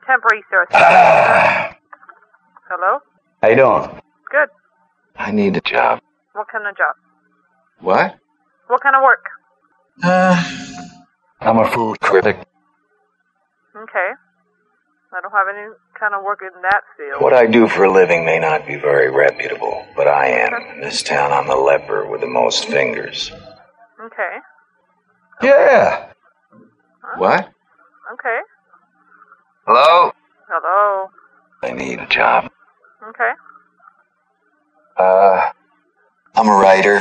temporary, sir. Hello? How you doing? Good. I need a job. What kind of job? What? What kind of work? I'm a food critic. Okay. I don't have any kind of work in that field. What I do for a living may not be very reputable, but I am. In this town, I'm the leper with the most fingers. Okay. Yeah. Huh? What? Okay. Hello? Hello. I need a job. Okay. I'm a writer.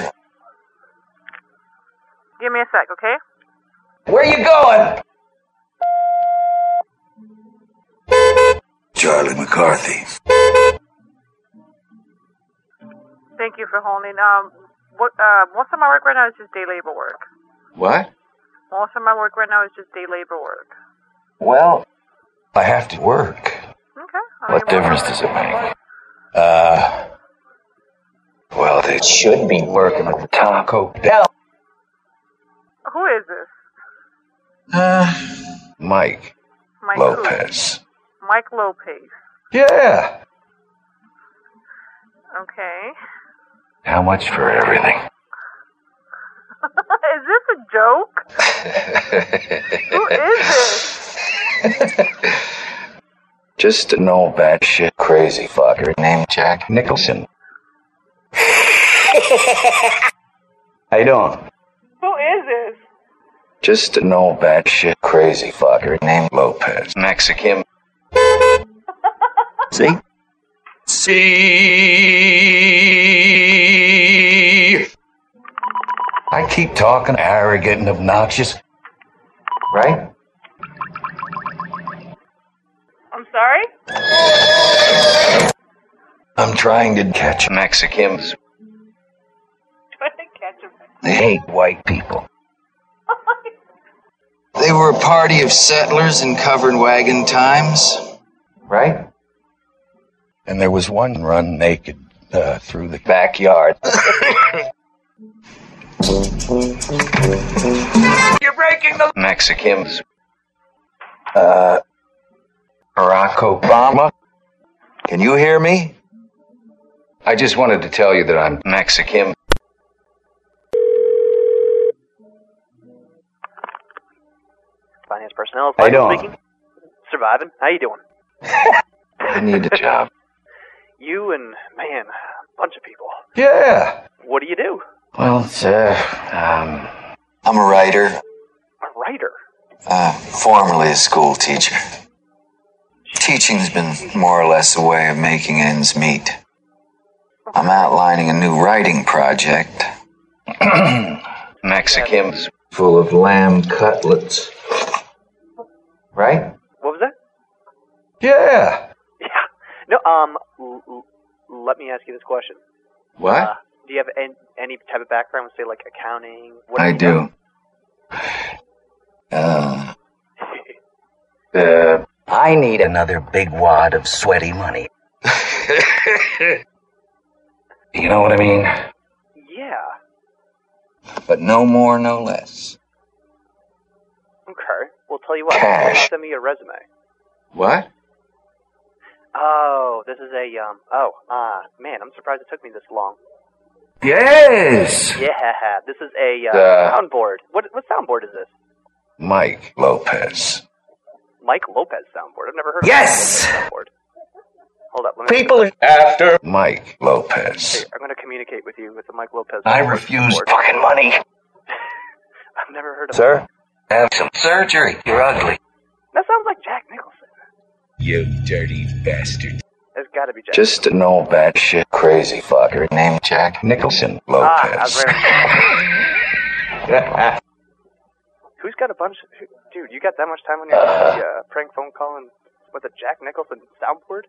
Give me a sec, okay? Where you going? Charlie McCarthy. Thank you for holding. Most of my work right now is just day labor work. What? Most of my work right now is just day labor work. Well, I have to work. Okay. What difference does it make? Well, they should be working at the Taco Bell. Who is this? Mike Mike Lopez. Who? Mike Lopez. Yeah. Okay. How much for everything? Is this a joke? Who is this? Just an old batshit crazy fucker named Jack Nicholson. How you doing? Who is this? Just an old batshit crazy fucker named Lopez. Mexican. See? See? I keep talking arrogant and obnoxious. Right? I'm sorry? I'm trying to catch Mexicans. Trying to catch him. They hate white people. They were a party of settlers in covered wagon times. Right? And there was one run naked through the backyard. You're breaking the Mexicans. Barack Obama. Can you hear me? I just wanted to tell you that I'm Mexican. Finance personnel. How you doing? Speaking. Surviving. How you doing? I need a job. You and, man, a bunch of people. Yeah. What do you do? Well, I'm a writer. A writer? Formerly a school teacher. Teaching's been more or less a way of making ends meet. I'm outlining a new writing project. Mexicans full of lamb cutlets. Right? What was that? Yeah. Yeah. No, let me ask you this question. What? Do you have any type of background, say, like accounting? What I do. I need another big wad of sweaty money. You know what I mean? Yeah. But no more, no less. Okay. Well, tell you what. Cash. Send me your resume. What? Oh, this is a, man, I'm surprised it took me this long. Yes! Yeah, this is a, soundboard. What soundboard is this? Mike Lopez. Mike Lopez soundboard. I've never heard of Yes! Mike Lopez soundboard. Hold up. Let me People after Mike Lopez. Hey, I'm going to communicate with you with the Mike Lopez I soundboard. refuse fucking money. I've never heard of Sir, have some surgery. You're ugly. That sounds like Jack Nicholson. You dirty bastard. It's got to be Jack. Just an old batshit crazy fucker named Jack Nicholson Lopez. Who's got a bunch of... Dude, you got that much time on your prank phone call and with a Jack Nicholson soundboard?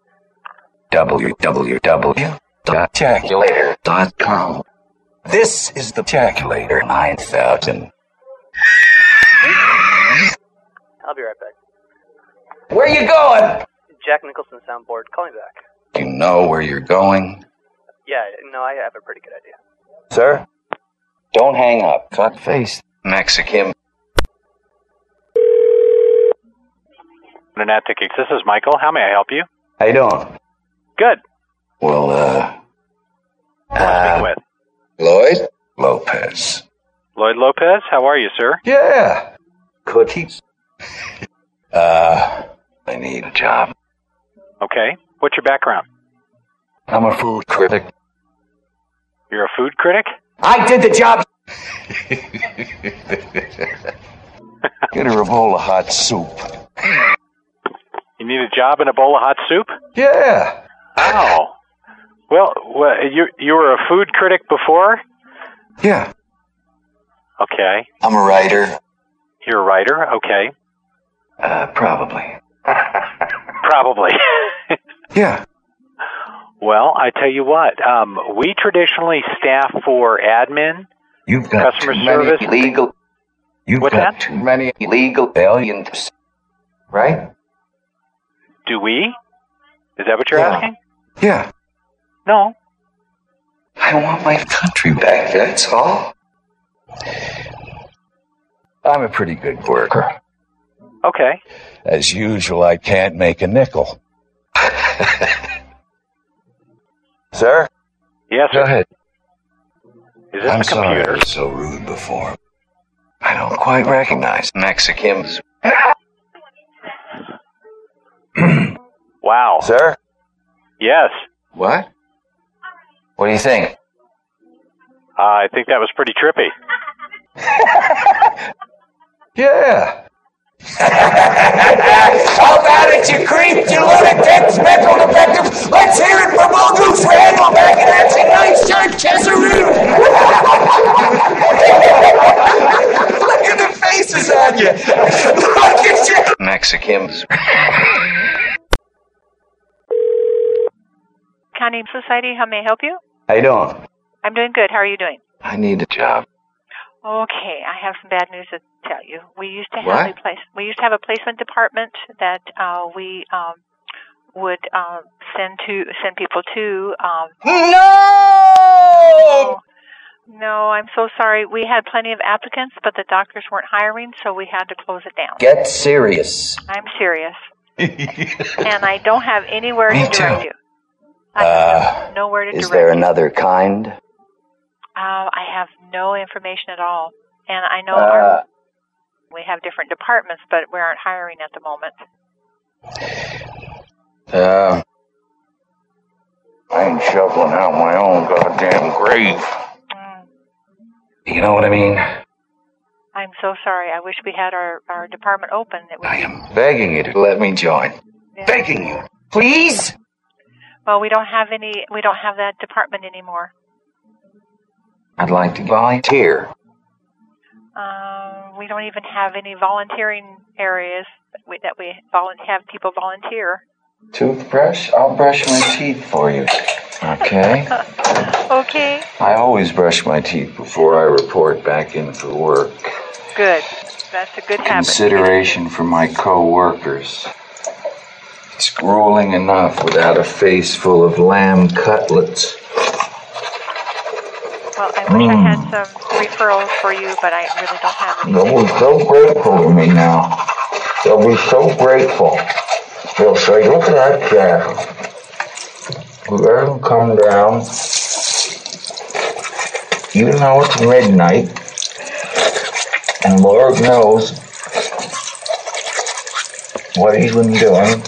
www.jaculator.com. This is the Jaculator 9000. I'll be right back. Where you going? Jack Nicholson soundboard. Call me back. You know where you're going? Yeah, no, I have a pretty good idea. Sir? Don't hang up. Cut face. Mexican. Lunatics. This is Michael. How may I help you? How you doing? Good. Well, Who am I speaking with? Lloyd Lopez. Lloyd Lopez. How are you, sir? Yeah. Cookies. I need a job. Okay. What's your background? I'm a food critic. You're a food critic? I did the job. Get her a bowl of hot soup. You need a job in a bowl of hot soup? Yeah. Oh. Well, you were a food critic before? Yeah. Okay. I'm a writer. You're a writer? Okay. Probably. Probably. Yeah. Well, I tell you what, we traditionally staff for admin, You've got customer too service. many illegal. You've What's got that? too many illegal aliens, right? Do we? Is that what you're Yeah. asking? Yeah. No. I want my country back, that's all. I'm a pretty good worker. Okay. As usual, I can't make a nickel. Sir? Yes, Go sir. ahead. Is this I'm the sorry I computer? was so rude before. I don't quite recognize Mexicans. Wow. Sir? Yes. What? What do you think? I think that was pretty trippy. Yeah. How about it, you creep, you lunatics, mental defective? Let's hear it for Bull Goose Randall back in that nice shirt, Chesaroo. Look at the faces on you. Look at you. Mexicans. County Society, how may I help you? How you doing? I'm doing good. How are you doing? I need a job. Okay, I have some bad news to tell you. We used to have What? we used to have a placement department that we would send people to. No! No, I'm so sorry. We had plenty of applicants, but the doctors weren't hiring, so we had to close it down. Get serious. I'm serious, and I don't have anywhere Me to direct too. you. I have nowhere to Is direct there you. another kind? I have no information at all, and I know we have different departments, but we aren't hiring at the moment. I ain't shoveling out my own goddamn grave. You know what I mean? I'm so sorry. I wish we had our department open. It would I am begging you to let me join. Yeah. Begging you. Please? Well, we don't have that department anymore. I'd like to volunteer. We don't even have any volunteering areas that we have people volunteer. Toothbrush? I'll brush my teeth for you. Okay? Okay. I always brush my teeth before I report back in for work. Good. That's a good habit. Consideration for my co-workers. It's grueling enough without a face full of lamb cutlets. Well, I wish I had some referrals for you, but I really don't have any. They'll be so grateful to me now. They'll be so grateful. They'll say, look at that cat. Let him come down. Even though it's midnight, and Lord knows what he's been doing.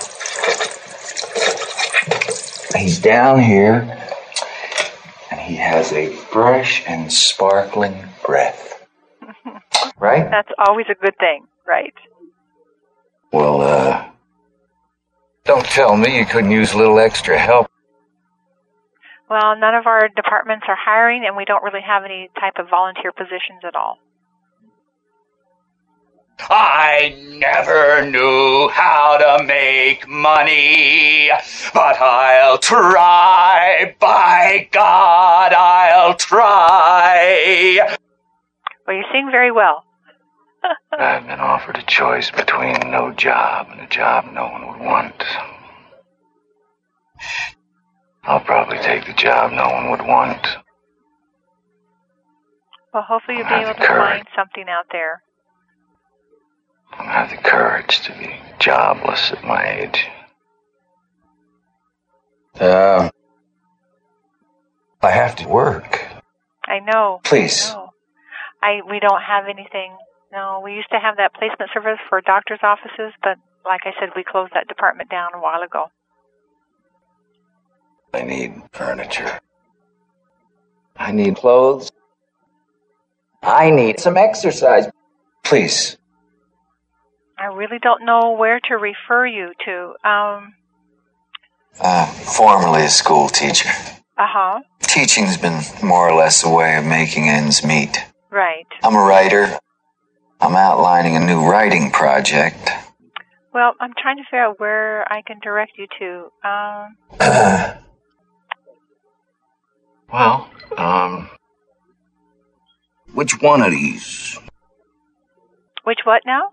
He's down here, and he has a fresh and sparkling breath. Right? That's always a good thing, right? Well, don't tell me you couldn't use a little extra help. Well, none of our departments are hiring, and we don't really have any type of volunteer positions at all. I never knew how to make money, but I'll try. By God, I'll try. Well, you sing very well. I've been offered a choice between no job and a job no one would want. I'll probably take the job no one would want. Well, hopefully you'll be I have able the to courage. find something out there. I don't have the courage to be jobless at my age. I have to work. I know. Please. I know. We don't have anything. No, we used to have that placement service for doctors' offices, but like I said, we closed that department down a while ago. I need furniture. I need clothes. I need some exercise. Please. I really don't know where to refer you to. Formerly a school teacher. Uh-huh. Teaching's been more or less a way of making ends meet. Right. I'm a writer. I'm outlining a new writing project. Well, I'm trying to figure out where I can direct you to. Which one of these? Which what now?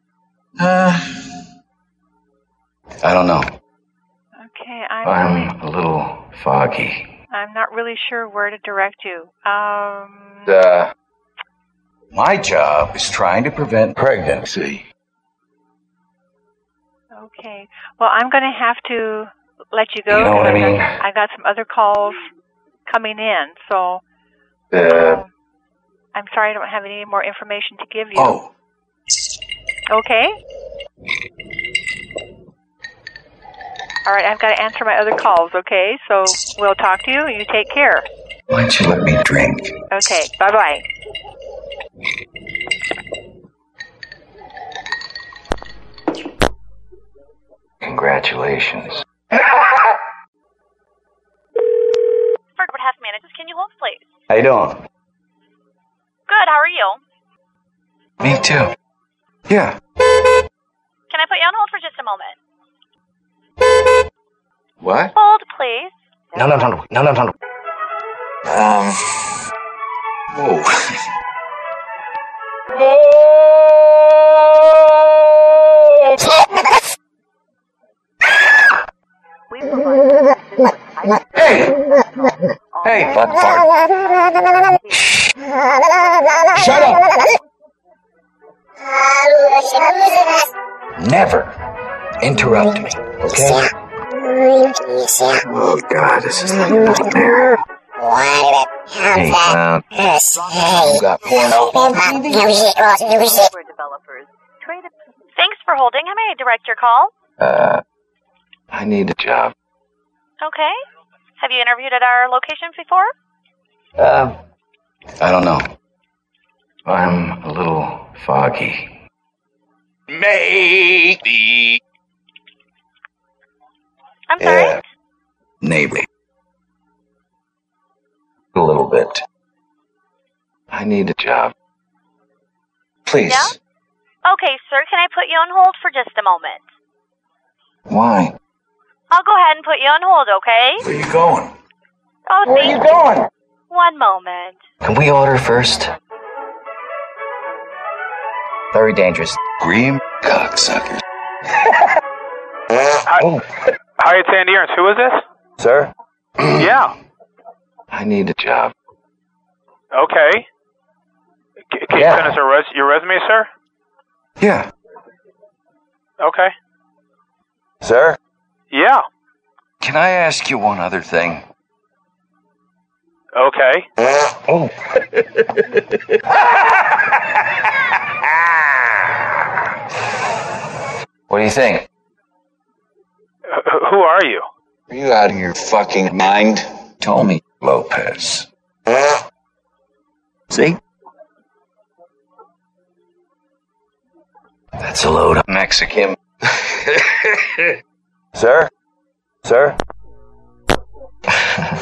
I don't know. Okay, I'm a little foggy. I'm not really sure where to direct you. My job is trying to prevent pregnancy. Okay. Well, I'm going to have to let you go. You know what I mean? I got some other calls coming in, so I'm sorry I don't have any more information to give you. Oh. Okay. All right, I've got to answer my other calls, okay? So we'll talk to you, and you take care. Why don't you let me drink? Okay, bye-bye. Congratulations. Hartford Half Managers, can you hold, please? How you doing? Good, how are you? Me too. Yeah. Can I put you on hold for just a moment? What? Hold, please. No. Whoa. Hey, butt fart. Shut up! Never interrupt me, okay? Oh, God, this is like a nightmare. Hey, you got porno? Thanks for holding. How may I direct your call? I need a job. Okay. Have you interviewed at our location before? I don't know. I'm a little foggy. Maybe. I'm sorry? Maybe. A little bit. I need a job. Please. Yeah? Okay, sir, can I put you on hold for just a moment? Why? I'll go ahead and put you on hold, okay? Where are you going? Oh, Where are you going? One moment. Can we order first? Very dangerous. Green cocksuckers. Hi, it's Andy Ernst. Who is this? Sir? Yeah. I need a job. Okay. Can you send us your resume, sir? Yeah. Okay. Sir? Yeah. Can I ask you one other thing? Okay. Oh. What do you think? Who are you? Are you out of your fucking mind? Tommy Lopez. See? That's a load of Mexican. Sir? Sir?